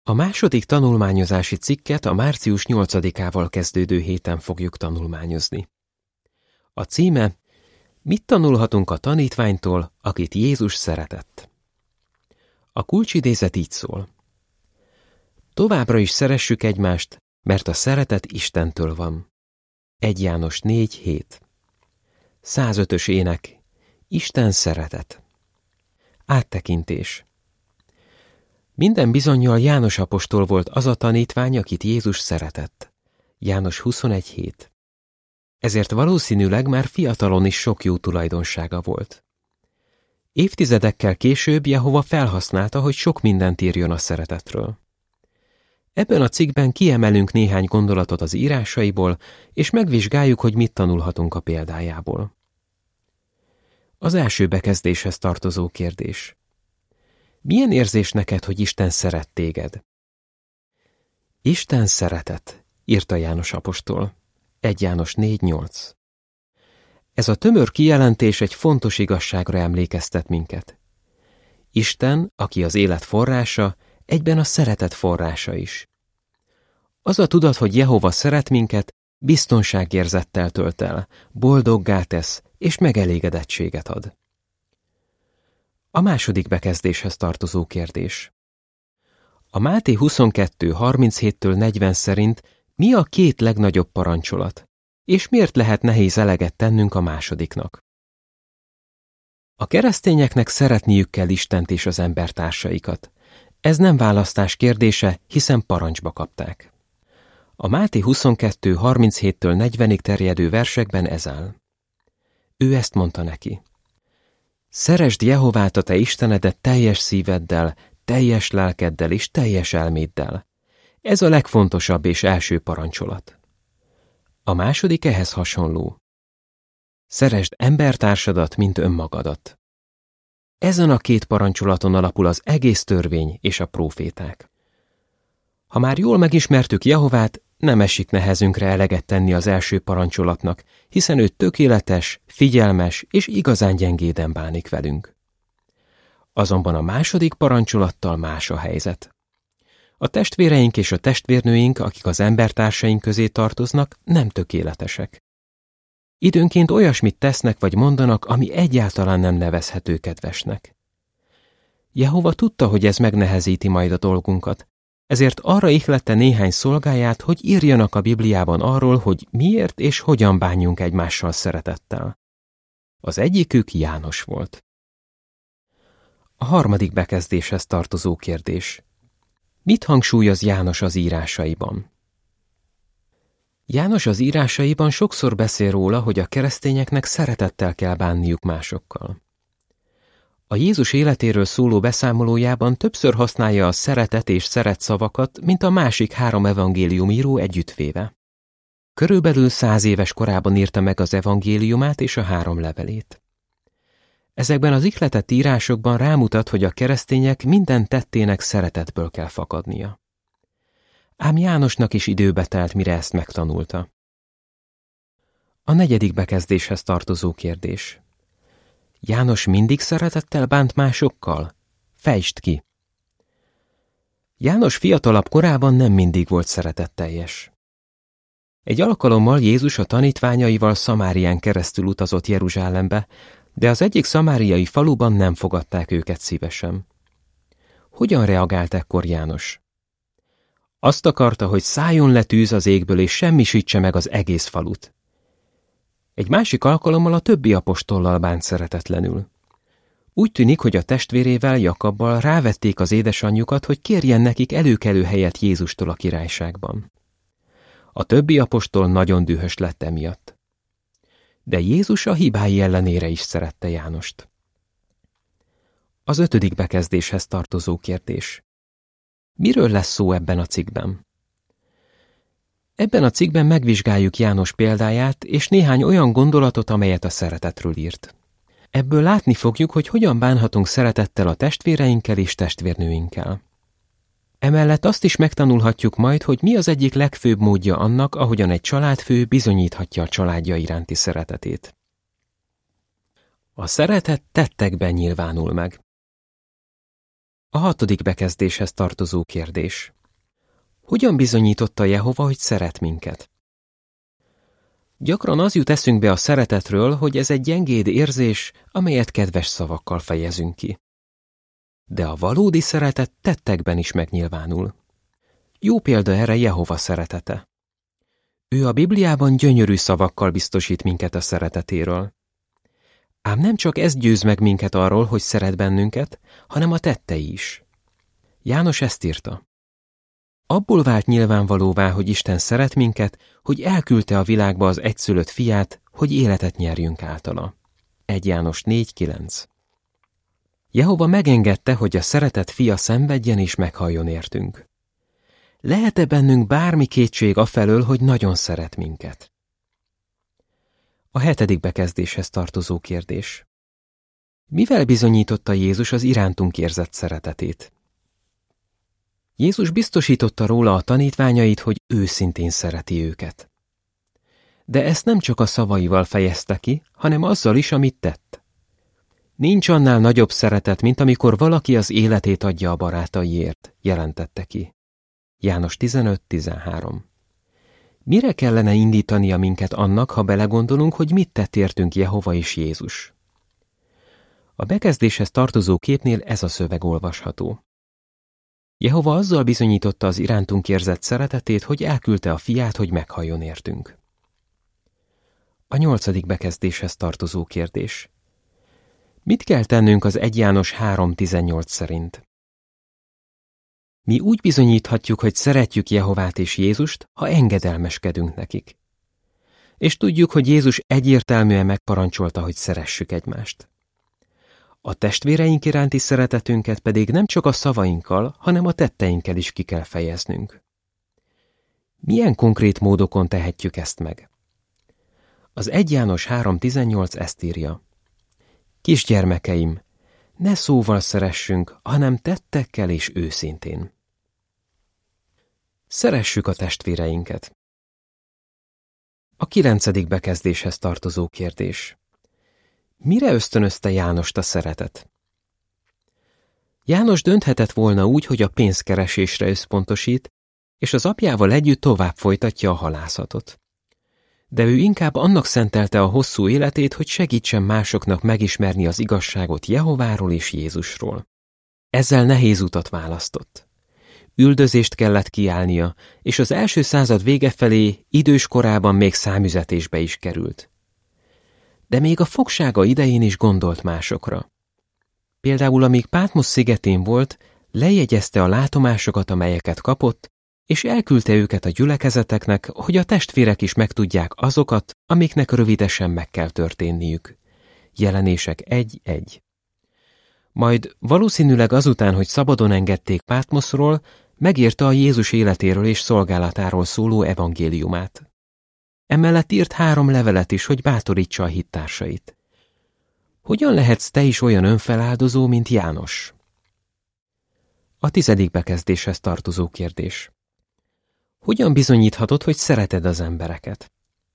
A második tanulmányozási cikket a március 8-ával kezdődő héten fogjuk tanulmányozni. A címe: Mit tanulhatunk a tanítványtól, akit Jézus szeretett? A kulcsidézet így szól: Továbbra is szeressük egymást, mert a szeretet Istentől van. 1 János 4:7. 105-ös ének. Isten szeretet. Áttekintés. Minden bizonnyal János apostol volt az a tanítvány, akit Jézus szeretett. János 21:7. Ezért valószínűleg már fiatalon is sok jó tulajdonsága volt. Évtizedekkel később Jehova felhasználta, hogy sok mindent írjon a szeretetről. Ebben a cikkben kiemelünk néhány gondolatot az írásaiból, és megvizsgáljuk, hogy mit tanulhatunk a példájából. Az első bekezdéshez tartozó kérdés: milyen érzés neked, hogy Isten szeret téged? Isten szeretet, írta János apostol. 1 János 4:8. Ez a tömör kijelentés egy fontos igazságra emlékeztet minket. Isten, aki az élet forrása, egyben a szeretet forrása is. Az a tudat, hogy Jehova szeret minket, biztonságérzettel tölt el, boldoggá tesz és megelégedettséget ad. A második bekezdéshez tartozó kérdés: a Máté 22:37-40 szerint mi a 2 legnagyobb parancsolat, és miért lehet nehéz eleget tennünk a másodiknak? A keresztényeknek szeretniük kell Istent és az embertársaikat. Ez nem választás kérdése, hiszen parancsba kapták. A Máté 22:37-40-ig terjedő versekben ez áll. Ő ezt mondta neki: Szeresd Jehovát a te Istenedet teljes szíveddel, teljes lelkeddel és teljes elméddel. Ez a legfontosabb és első parancsolat. A második ehhez hasonló. Szeresd embertársadat, mint önmagadat. Ezen a 2 parancsolaton alapul az egész törvény és a próféták. Ha már jól megismertük Jehovát, nem esik nehezünkre eleget tenni az első parancsolatnak, hiszen ő tökéletes, figyelmes és igazán gyengéden bánik velünk. Azonban a második parancsolattal más a helyzet. A testvéreink és a testvérnőink, akik az embertársaink közé tartoznak, nem tökéletesek. Időnként olyasmit tesznek vagy mondanak, ami egyáltalán nem nevezhető kedvesnek. Jehova tudta, hogy ez megnehezíti majd a dolgunkat, ezért arra ihlette néhány szolgáját, hogy írjanak a Bibliában arról, hogy miért és hogyan bánjunk egymással szeretettel. Az egyikük János volt. A harmadik bekezdéshez tartozó kérdés: mit hangsúlyoz János az írásaiban? János az írásaiban sokszor beszél róla, hogy a keresztényeknek szeretettel kell bánniuk másokkal. A Jézus életéről szóló beszámolójában többször használja a szeretet és szeret szavakat, mint a másik 3 evangéliumíró együttvéve. Körülbelül 100 éves korában írta meg az evangéliumát és a 3 levelét. Ezekben az ihletett írásokban rámutat, hogy a keresztények minden tettének szeretetből kell fakadnia. Ám Jánosnak is időbe telt, mire ezt megtanulta. A negyedik bekezdéshez tartozó kérdés: János mindig szeretettel bánt másokkal? Fejtsd ki! János fiatalabb korában nem mindig volt szeretetteljes. Egy alkalommal Jézus a tanítványaival Szamárián keresztül utazott Jeruzsálembe, de az egyik szamáriai faluban nem fogadták őket szívesen. Hogyan reagált ekkor János? Azt akarta, hogy szálljon le tűz az égből, és semmisítse meg az egész falut. Egy másik alkalommal a többi apostollal bánt szeretetlenül. Úgy tűnik, hogy a testvérével, Jakabbal rávették az édesanyjukat, hogy kérjen nekik előkelő helyet Jézustól a királyságban. A többi apostol nagyon dühös lett emiatt. De Jézus a hibái ellenére is szerette Jánost. Az 5. bekezdéshez tartozó kérdés: miről lesz szó ebben a cikkben? Ebben a cikkben megvizsgáljuk János példáját és néhány olyan gondolatot, amelyet a szeretetről írt. Ebből látni fogjuk, hogy hogyan bánhatunk szeretettel a testvéreinkkel és testvérnőinkkel. Emellett azt is megtanulhatjuk majd, hogy mi az egyik legfőbb módja annak, ahogyan egy családfő bizonyíthatja a családja iránti szeretetét. A szeretet tettekben nyilvánul meg. A 6. bekezdéshez tartozó kérdés. Hogyan bizonyította Jehova, hogy szeret minket? Gyakran az jut eszünkbe a szeretetről, hogy ez egy gyengéd érzés, amelyet kedves szavakkal fejezünk ki. De a valódi szeretet tettekben is megnyilvánul. Jó példa erre Jehova szeretete. Ő a Bibliában gyönyörű szavakkal biztosít minket a szeretetéről. Ám nem csak ez győz meg minket arról, hogy szeret bennünket, hanem a tettei is. János ezt írta. Abból vált nyilvánvalóvá, hogy Isten szeret minket, hogy elküldte a világba az egyszülött fiát, hogy életet nyerjünk általa. 1 János 4:9. Jehova megengedte, hogy a szeretett fia szenvedjen és meghalljon értünk. Lehet-e bennünk bármi kétség afelől, hogy nagyon szeret minket? A 7. bekezdéshez tartozó kérdés. Mivel bizonyította Jézus az irántunk érzett szeretetét? Jézus biztosította róla a tanítványait, hogy őszintén szereti őket. De ezt nem csak a szavaival fejezte ki, hanem azzal is, amit tett. Nincs annál nagyobb szeretet, mint amikor valaki az életét adja a barátaiért, jelentette ki. János 15:13. Mire kellene indítania minket annak, ha belegondolunk, hogy mit tett értünk Jehova és Jézus? A bekezdéshez tartozó képnél ez a szöveg olvasható. Jehova azzal bizonyította az irántunk érzett szeretetét, hogy elküldte a fiát, hogy meghalljon értünk. A 8. bekezdéshez tartozó kérdés. Mit kell tennünk az 1 János 3:18 szerint? Mi úgy bizonyíthatjuk, hogy szeretjük Jehovát és Jézust, ha engedelmeskedünk nekik. És tudjuk, hogy Jézus egyértelműen megparancsolta, hogy szeressük egymást. A testvéreink iránti szeretetünket pedig nem csak a szavainkkal, hanem a tetteinkkel is ki kell fejeznünk. Milyen konkrét módokon tehetjük ezt meg? Az 1 János 3:18 ezt írja. Kisgyermekeim, ne szóval szeressünk, hanem tettekkel és őszintén. Szeressük a testvéreinket. A 9. bekezdéshez tartozó kérdés. Mire ösztönözte Jánost a szeretet? János dönthetett volna úgy, hogy a pénzkeresésre összpontosít, és az apjával együtt tovább folytatja a halászatot. De ő inkább annak szentelte a hosszú életét, hogy segítsen másoknak megismerni az igazságot Jehováról és Jézusról. Ezzel nehéz utat választott. Üldözést kellett kiállnia, és az első század vége felé idős korában még számüzetésbe is került. De még a fogsága idején is gondolt másokra. Például amíg Pátmosz szigetén volt, lejegyezte a látomásokat, amelyeket kapott, és elküldte őket a gyülekezeteknek, hogy a testvérek is megtudják azokat, amiknek rövidesen meg kell történniük. Jelenések 1:1. Majd valószínűleg azután, hogy szabadon engedték Pátmoszról, megírta a Jézus életéről és szolgálatáról szóló evangéliumát. Emellett írt 3 levelet is, hogy bátorítsa a hittársait. Hogyan lehetsz te is olyan önfeláldozó, mint János? A 10. bekezdéshez tartozó kérdés. Hogyan bizonyíthatod, hogy szereted az embereket?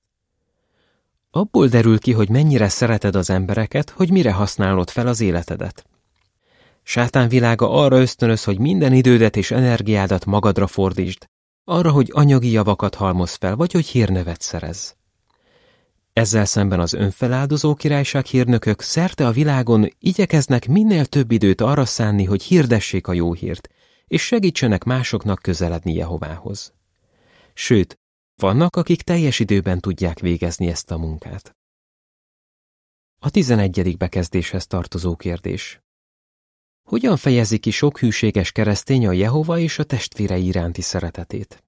Abból derül ki, hogy mennyire szereted az embereket, hogy mire használod fel az életedet. Sátán világa arra ösztönöz, hogy minden idődet és energiádat magadra fordítsd, arra, hogy anyagi javakat halmozz fel, vagy hogy hírnevet szerezz. Ezzel szemben az önfeláldozó királyság hírnökök szerte a világon igyekeznek minél több időt arra szánni, hogy hirdessék a jó hírt, és segítsenek másoknak közeledni Jehovához. Sőt, vannak, akik teljes időben tudják végezni ezt a munkát. A 11. bekezdéshez tartozó kérdés. Hogyan fejezi ki sok hűséges keresztény a Jehova és a testvérei iránti szeretetét?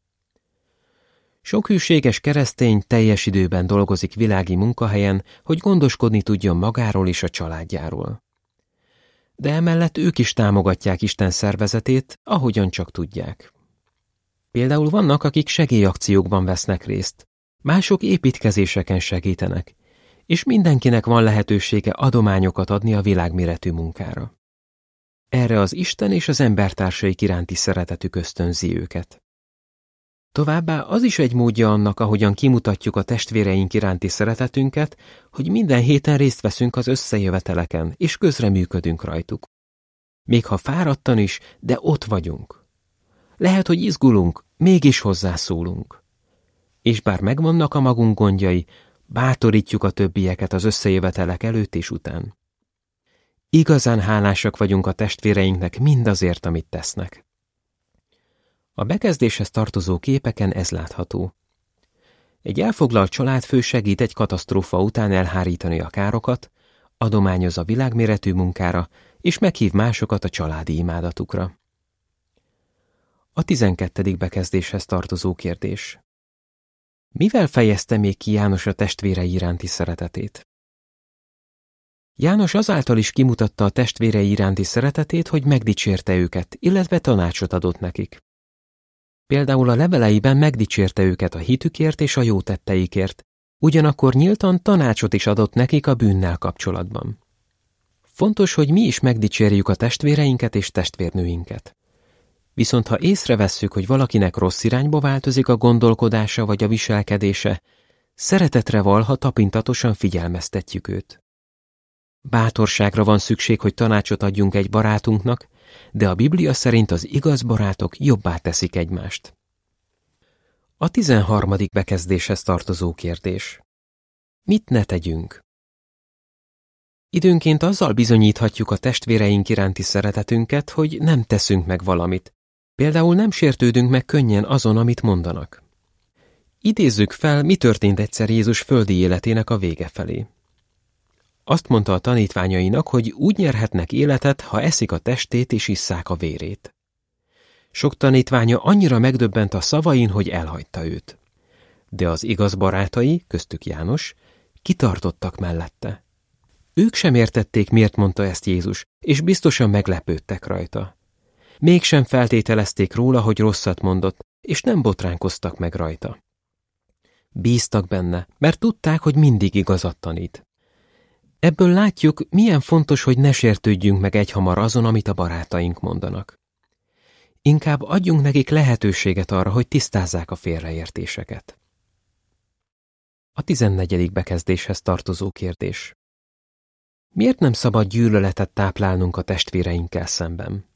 Sok hűséges keresztény teljes időben dolgozik világi munkahelyen, hogy gondoskodni tudjon magáról és a családjáról. De emellett ők is támogatják Isten szervezetét, ahogyan csak tudják. Például vannak, akik segélyakciókban vesznek részt, mások építkezéseken segítenek, és mindenkinek van lehetősége adományokat adni a világméretű munkára. Erre az Isten és az embertársaik iránti szeretetük ösztönzi őket. Továbbá az is egy módja annak, ahogyan kimutatjuk a testvéreink iránti szeretetünket, hogy minden héten részt veszünk az összejöveteleken, és közreműködünk rajtuk. Még ha fáradtan is, de ott vagyunk. Lehet, hogy izgulunk, mégis hozzászólunk. És bár megvannak a magunk gondjai, bátorítjuk a többieket az összejövetelek előtt és után. Igazán hálásak vagyunk a testvéreinknek mindazért, amit tesznek. A bekezdéshez tartozó képeken ez látható. Egy elfoglalt családfő segít egy katasztrófa után elhárítani a károkat, adományoz a világméretű munkára, és meghív másokat a családi imádatukra. A 12. bekezdéshez tartozó kérdés. Mivel fejezte még ki János a testvérei iránti szeretetét? János azáltal is kimutatta a testvérei iránti szeretetét, hogy megdicsérte őket, illetve tanácsot adott nekik. Például a leveleiben megdicsérte őket a hitükért és a jó tetteikért, ugyanakkor nyíltan tanácsot is adott nekik a bűnnel kapcsolatban. Fontos, hogy mi is megdicsérjük a testvéreinket és testvérnőinket. Viszont ha észrevesszük, hogy valakinek rossz irányba változik a gondolkodása vagy a viselkedése, szeretetre valha tapintatosan figyelmeztetjük őt. Bátorságra van szükség, hogy tanácsot adjunk egy barátunknak, de a Biblia szerint az igaz barátok jobbá teszik egymást. A 13. bekezdéshez tartozó kérdés. Mit ne tegyünk? Időnként azzal bizonyíthatjuk a testvéreink iránti szeretetünket, hogy nem teszünk meg valamit. Például nem sértődünk meg könnyen azon, amit mondanak. Idézzük fel, mi történt egyszer Jézus földi életének a vége felé. Azt mondta a tanítványainak, hogy úgy nyerhetnek életet, ha eszik a testét és isszák a vérét. Sok tanítványa annyira megdöbbent a szavain, hogy elhagyta őt. De az igaz barátai, köztük János, kitartottak mellette. Ők sem értették, miért mondta ezt Jézus, és biztosan meglepődtek rajta. Mégsem feltételezték róla, hogy rosszat mondott, és nem botránkoztak meg rajta. Bíztak benne, mert tudták, hogy mindig igazat tanít. Ebből látjuk, milyen fontos, hogy ne sértődjünk meg egyhamar azon, amit a barátaink mondanak. Inkább adjunk nekik lehetőséget arra, hogy tisztázzák a félreértéseket. A 14. bekezdéshez tartozó kérdés. Miért nem szabad gyűlöletet táplálnunk a testvéreinkkel szemben?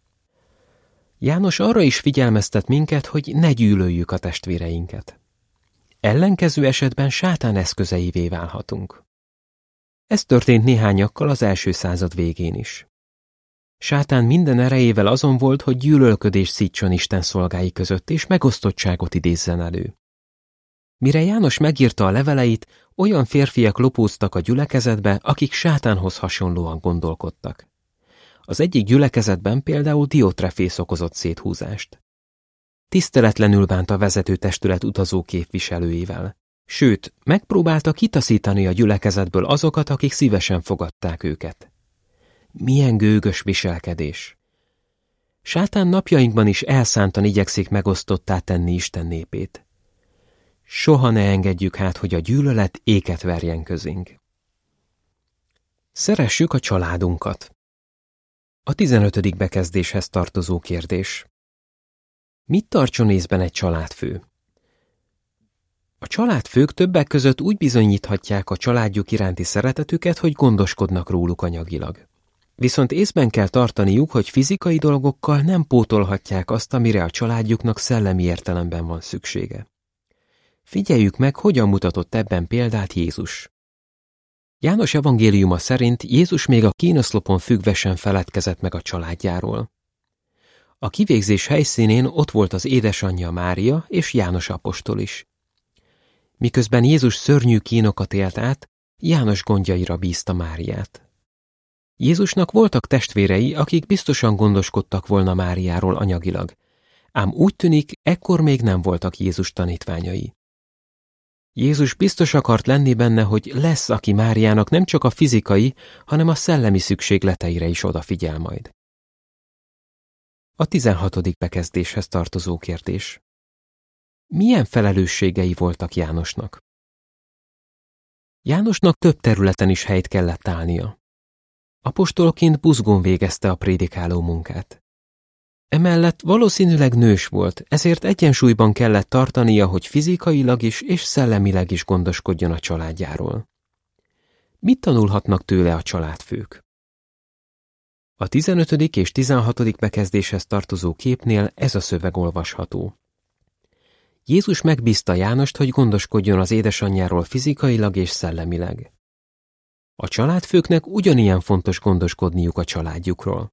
János arra is figyelmeztet minket, hogy ne gyűlöljük a testvéreinket. Ellenkező esetben sátán eszközeivé válhatunk. Ez történt néhányakkal az első század végén is. Sátán minden erejével azon volt, hogy gyűlölködés szítson Isten szolgái között, és megosztottságot idézzen elő. Mire János megírta a leveleit, olyan férfiak lopóztak a gyülekezetbe, akik sátánhoz hasonlóan gondolkodtak. Az egyik gyülekezetben például Diotrefész okozott széthúzást. Tiszteletlenül bánt a vezetőtestület utazó képviselőivel. Sőt, megpróbálta kitaszítani a gyülekezetből azokat, akik szívesen fogadták őket. Milyen gőgös viselkedés! Sátán napjainkban is elszántan igyekszik megosztottá tenni Isten népét. Soha ne engedjük hát, hogy a gyűlölet éket verjen közénk. Szeressük a családunkat. A 15. bekezdéshez tartozó kérdés. Mit tartson észben egy családfő? A családfők többek között úgy bizonyíthatják a családjuk iránti szeretetüket, hogy gondoskodnak róluk anyagilag. Viszont észben kell tartaniuk, hogy fizikai dolgokkal nem pótolhatják azt, amire a családjuknak szellemi értelemben van szüksége. Figyeljük meg, hogyan mutatott ebben példát Jézus. János evangéliuma szerint Jézus még a kínoszlopon függve sem feledkezett meg a családjáról. A kivégzés helyszínén ott volt az édesanyja Mária és János apostol is. Miközben Jézus szörnyű kínokat élt át, János gondjaira bízta Máriát. Jézusnak voltak testvérei, akik biztosan gondoskodtak volna Máriáról anyagilag, ám úgy tűnik, ekkor még nem voltak Jézus tanítványai. Jézus biztos akart lenni benne, hogy lesz, aki Máriának nem csak a fizikai, hanem a szellemi szükségleteire is odafigyel majd. A 16. bekezdéshez tartozó kérdés. Milyen felelősségei voltak Jánosnak? Jánosnak több területen is helyt kellett állnia. Apostolként buzgón végezte a prédikáló munkát. Emellett valószínűleg nős volt, ezért egyensúlyban kellett tartania, hogy fizikailag is és szellemileg is gondoskodjon a családjáról. Mit tanulhatnak tőle a családfők? A 15. és 16. bekezdéshez tartozó képnél ez a szöveg olvasható. Jézus megbízta Jánost, hogy gondoskodjon az édesanyjáról fizikailag és szellemileg. A családfőknek ugyanilyen fontos gondoskodniuk a családjukról.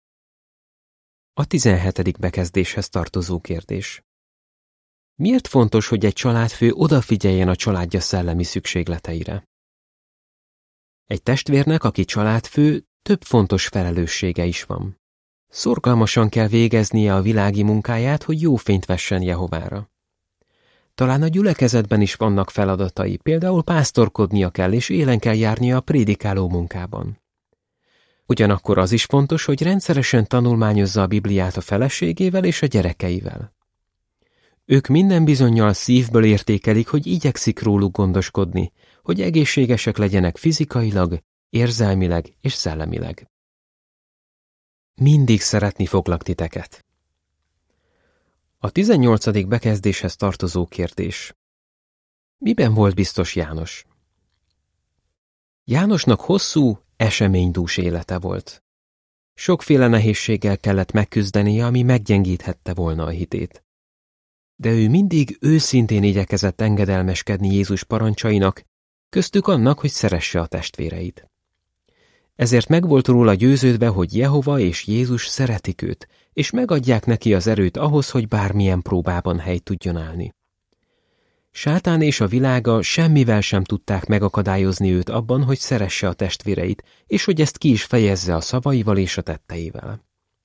A 17. bekezdéshez tartozó kérdés. Miért fontos, hogy egy családfő odafigyeljen a családja szellemi szükségleteire? Egy testvérnek, aki családfő, több fontos felelőssége is van. Szorgalmasan kell végeznie a világi munkáját, hogy jó fényt vessen Jehovára. Talán a gyülekezetben is vannak feladatai, például pásztorkodnia kell és élen kell járnia a prédikáló munkában. Ugyanakkor az is fontos, hogy rendszeresen tanulmányozza a Bibliát a feleségével és a gyerekeivel. Ők minden bizonnyal szívből értékelik, hogy igyekszik róluk gondoskodni, hogy egészségesek legyenek fizikailag, érzelmileg és szellemileg. Mindig szeretni foglak titeket. A 18. bekezdéshez tartozó kérdés. Miben volt biztos János? Jánosnak hosszú, eseménydús élete volt. Sokféle nehézséggel kellett megküzdenie, ami meggyengíthette volna a hitét. De ő mindig őszintén igyekezett engedelmeskedni Jézus parancsainak, köztük annak, hogy szeresse a testvéreit. Ezért meg volt róla győződve, hogy Jehova és Jézus szeretik őt, és megadják neki az erőt ahhoz, hogy bármilyen próbában helyt tudjon állni. Sátán és a világa semmivel sem tudták megakadályozni őt abban, hogy szeresse a testvéreit, és hogy ezt ki is fejezze a szavaival és a tetteivel.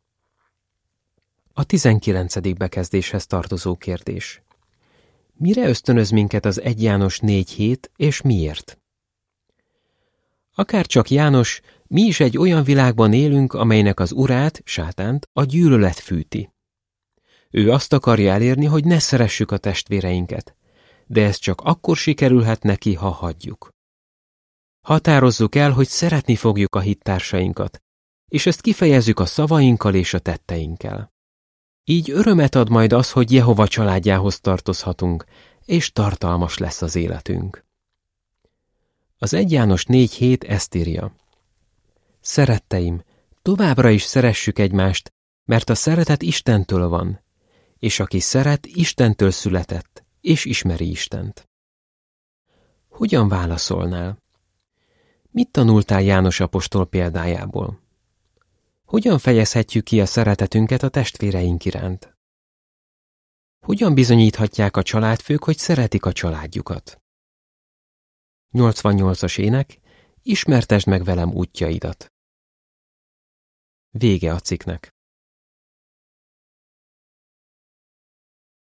A 19. bekezdéshez tartozó kérdés. Mire ösztönöz minket az 1 János 4:7, és miért? Akárcsak János, mi is egy olyan világban élünk, amelynek az urát, sátánt, a gyűlölet fűti. Ő azt akarja elérni, hogy ne szeressük a testvéreinket, de ez csak akkor sikerülhet neki, ha hagyjuk. Határozzuk el, hogy szeretni fogjuk a hittársainkat, és ezt kifejezzük a szavainkkal és a tetteinkkel. Így örömet ad majd az, hogy Jehova családjához tartozhatunk, és tartalmas lesz az életünk. Az 1 János 4:7 ezt írja. Szeretteim, továbbra is szeressük egymást, mert a szeretet Istentől van, és aki szeret, Istentől született, és ismeri Istent. Hogyan válaszolnál? Mit tanultál János apostol példájából? Hogyan fejezhetjük ki a szeretetünket a testvéreink iránt? Hogyan bizonyíthatják a családfők, hogy szeretik a családjukat? 88-as ének, ismertesd meg velem útjaidat. Vége a cikknek.